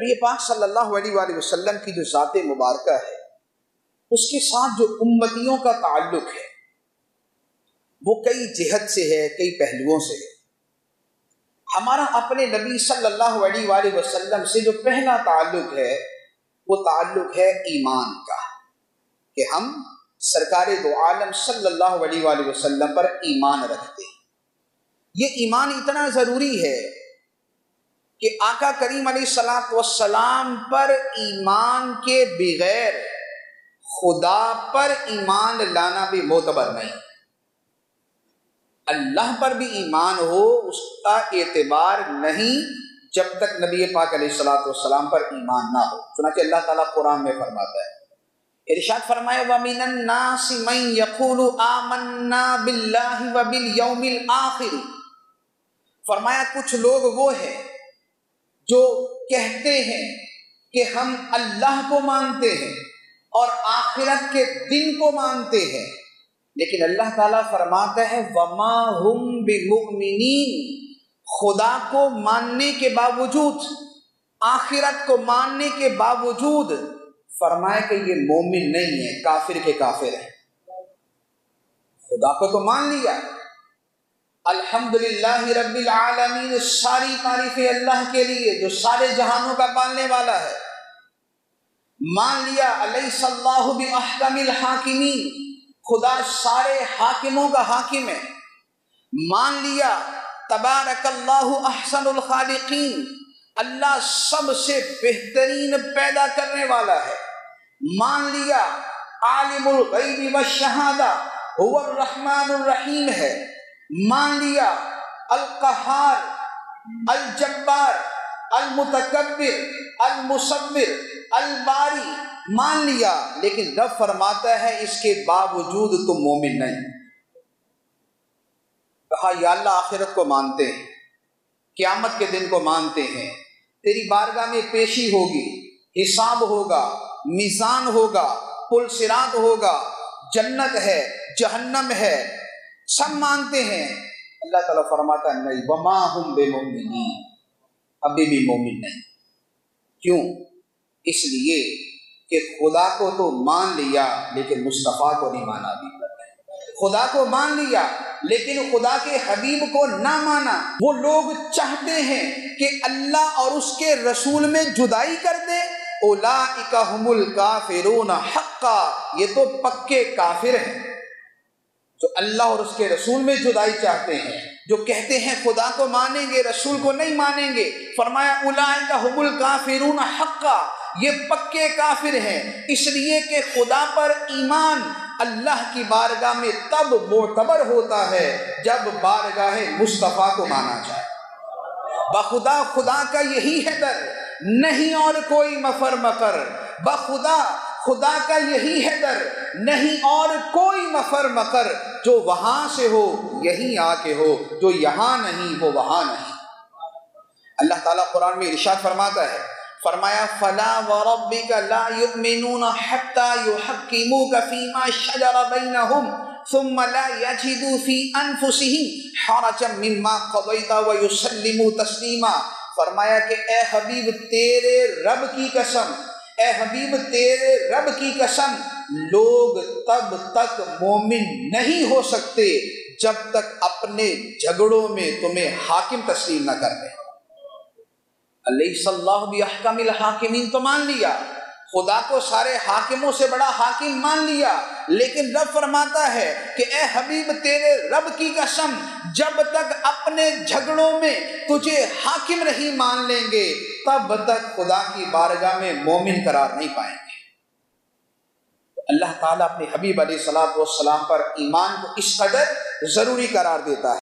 نبی پاک صلی اللہ علیہ وآلہ وسلم کی جو ذات مبارکہ ہے اس کے ساتھ جو امتیوں کا تعلق ہے وہ کئی جہت سے ہے، کئی پہلوؤں سے ہے۔ ہمارا اپنے نبی صلی اللہ علیہ وآلہ وسلم سے جو پہلا تعلق ہے وہ تعلق ہے ایمان کا، کہ ہم سرکار دو عالم صلی اللہ علیہ وآلہ وسلم پر ایمان رکھتے ہیں۔ یہ ایمان اتنا ضروری ہے کہ آقا کریم علیہ الصلوۃ والسلام پر ایمان کے بغیر خدا پر ایمان لانا بھی معتبر نہیں۔ اللہ پر بھی ایمان ہو اس کا اعتبار نہیں جب تک نبی پاک علیہ الصلوۃ والسلام پر ایمان نہ ہو۔ چنانچہ اللہ تعالیٰ قرآن میں فرماتا ہے، ارشاد فرمائے وَمِنَ النَّاسِ مَن يَقُولُ آمَنَّا بِاللَّهِ وَبِالْيَوْمِ الْآخِرِ، فرمایا کچھ لوگ وہ ہیں جو کہتے ہیں کہ ہم اللہ کو مانتے ہیں اور آخرت کے دن کو مانتے ہیں، لیکن اللہ تعالیٰ فرماتا ہے وَمَا هُمْ بِمُؤْمِنِينَ، خدا کو ماننے کے باوجود، آخرت کو ماننے کے باوجود فرمایا کہ یہ مومن نہیں ہے، کافر کے کافر ہے۔ خدا کو تو مان لیا، الحمدللہ رب العالمین، ساری تعریفیں اللہ کے لیے جو سارے جہانوں کا پالنے والا ہے، مان لیا الیس اللہ باحکم الحاکمین، خدا سارے حاکموں کا حاکم ہے، مان لیا تبارک اللہ احسن الخالقین، اللہ سب سے بہترین پیدا کرنے والا ہے، مان لیا عالم الغیب والشہادہ هو الرحمن الرحیم ہے، مان لیا القہار الجبار المتکبر المصور الباری، مان لیا، لیکن رب فرماتا ہے اس کے باوجود تم مومن نہیں۔ کہا یا اللہ آخرت کو مانتے ہیں، قیامت کے دن کو مانتے ہیں، تیری بارگاہ میں پیشی ہوگی، حساب ہوگا، میزان ہوگا، پل صراط ہوگا، جنت ہے، جہنم ہے، سب مانتے ہیں۔ اللہ تعالیٰ فرماتا ہے نہیں، وما ہم بمؤمنین، ابھی بھی مومن نہیں۔ کیوں؟ اس لیے کہ خدا کو تو مان لیا لیکن مصطفیٰ کو نہیں مانا بھی، خدا کو مان لیا لیکن خدا کے حبیب کو نہ مانا۔ وہ لوگ چاہتے ہیں کہ اللہ اور اس کے رسول میں جدائی کر دے، اولئک ھم الکافرون حقا، یہ تو پکے کافر ہیں جو اللہ اور اس کے رسول میں جدائی چاہتے ہیں، جو کہتے ہیں خدا کو مانیں گے رسول کو نہیں مانیں گے۔ فرمایا اولئک ھم الکافرون حقا، یہ پکے کافر ہیں، اس لیے کہ خدا پر ایمان اللہ کی بارگاہ میں تب معتبر ہوتا ہے جب بارگاہ مصطفیٰ کو مانا جائے۔ بخدا خدا کا یہی ہے در، نہیں اور کوئی مفر مکر، بخدا خدا کا یہی ہے در، نہیں اور کوئی مفر مکر، جو وہاں سے ہو یہیں آ کے ہو، جو یہاں نہیں وہ وہاں نہیں۔ اللہ تعالیٰ قرآن میں ارشاد فرماتا ہے، فرمایا فلا وربک لا یؤمنون حتی یحکموک فیما شجر بینہم ثم لا یجدوا فی انفسہم حرجا مما قضیت ویسلموا تسلیما۔ فرمایا کہ اے حبیب تیرے رب کی قسم، اے حبیب تیرے رب کی قسم، لوگ تب تک مومن نہیں ہو سکتے جب تک اپنے جھگڑوں میں تمہیں حاکم تسلیم نہ کر دیں۔ الیس اللہ باحکم الحاکمین تو مان لیا، خدا کو سارے حاکموں سے بڑا حاکم مان لیا، لیکن رب فرماتا ہے کہ اے حبیب تیرے رب کی قسم، جب تک اپنے جھگڑوں میں تجھے حاکم نہیں مان لیں گے تب تک خدا کی بارگاہ میں مومن قرار نہیں پائیں گے۔ اللہ تعالیٰ اپنے حبیب علیہ الصلوۃ والسلام پر ایمان کو اس قدر ضروری قرار دیتا ہے۔